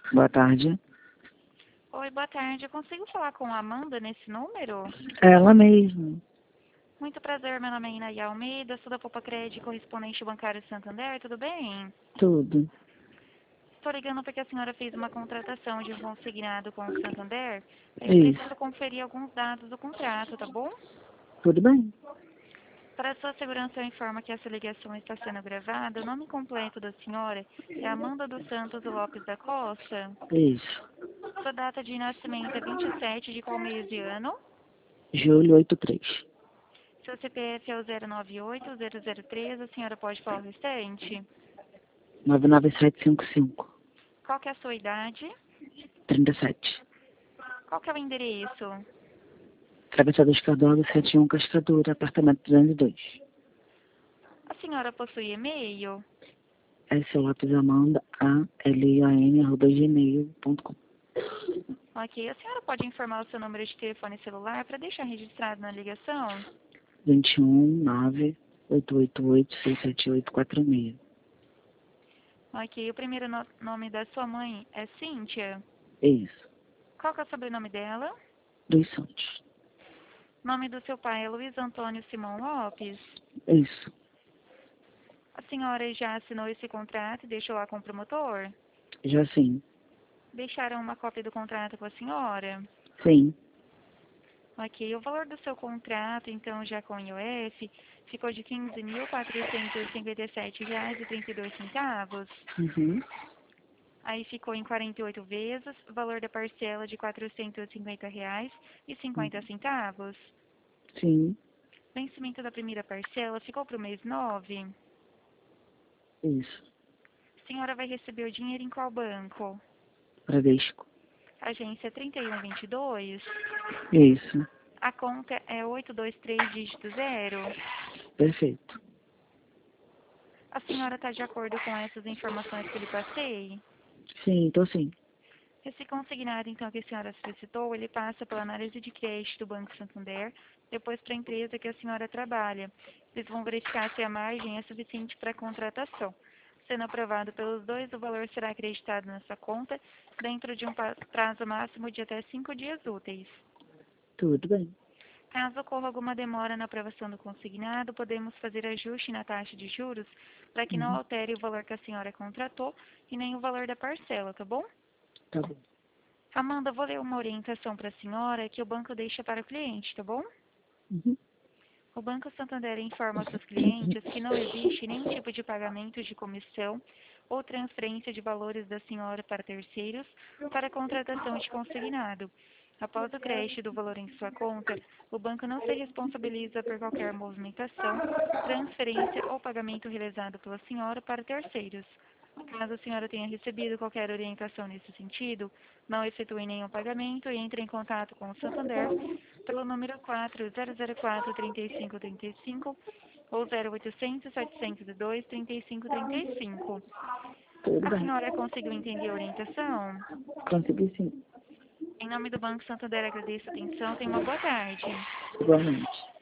Boa tarde. Oi, boa tarde. Eu consigo falar com a Amanda nesse número? Ela mesmo. Muito prazer, meu nome é Inaia Almeida, sou da Popa Crédito, correspondente bancário Santander, tudo bem? Tudo. Estou ligando porque a senhora fez uma contratação de um consignado com o Santander. Eu preciso Isso. conferir alguns dados do contrato, tá bom? Tudo bem? Para sua segurança, eu informo que essa ligação está sendo gravada. O nome completo da senhora é Amanda dos Santos Lopes da Costa. Isso. Sua data de nascimento é 27 de qual mês e ano? Julho 83. Seu CPF é o 098-003, a senhora pode falar o restante? 99755. Qual que é a sua idade? 37. Qual que é o endereço? Travessada Escadona 71 Cascadura, apartamento 202. A senhora possui e-mail? S. Lopes Amanda, ALIAN@gmail.com. Ok, a senhora pode informar o seu número de telefone celular para deixar registrado na ligação? 21 9 888 67846. Ok, o primeiro nome da sua mãe é Cíntia? Isso. Qual que é o sobrenome dela? Dos Santos. Nome do seu pai é Luiz Antônio Simão Lopes? Isso. A senhora já assinou esse contrato e deixou lá com o promotor? Já sim. Deixaram uma cópia do contrato com a senhora? Sim. Ok, o valor do seu contrato, então, já com o IOF, ficou de R$ 15.457,32. Uhum. Aí ficou em 48 vezes, o valor da parcela de R$ 450,50. Sim. Vencimento da primeira parcela ficou para o mês 9. Isso. A senhora vai receber o dinheiro em qual banco? Bradesco. Agência 3122. Isso. A conta é 823 dígito 0. Perfeito. A senhora está de acordo com essas informações que eu lhe passei? Sim, tô sim. Esse consignado, então, que a senhora solicitou, ele passa pela análise de crédito do Banco Santander, depois para a empresa que a senhora trabalha. Eles vão verificar se a margem é suficiente para a contratação. Sendo aprovado pelos dois, o valor será acreditado na sua conta dentro de um prazo máximo de até 5 dias úteis. Tudo bem. Caso ocorra alguma demora na aprovação do consignado, podemos fazer ajuste na taxa de juros para que não Uhum. altere o valor que a senhora contratou e nem o valor da parcela, tá bom? Tá bom. Amanda, vou ler uma orientação para a senhora que o banco deixa para o cliente, tá bom? Uhum. O Banco Santander informa aos seus clientes que não existe nenhum tipo de pagamento de comissão ou transferência de valores da senhora para terceiros para a contratação de consignado. Após o crédito do valor em sua conta, o banco não se responsabiliza por qualquer movimentação, transferência ou pagamento realizado pela senhora para terceiros. Caso a senhora tenha recebido qualquer orientação nesse sentido, não efetue nenhum pagamento e entre em contato com o Santander pelo número 4004-3535 ou 0800-702-3535. Tudo A bem. senhora conseguiu entender a orientação? Consegui sim. Em nome do Banco Santander, agradeço a atenção. Tenha uma boa tarde. Igualmente.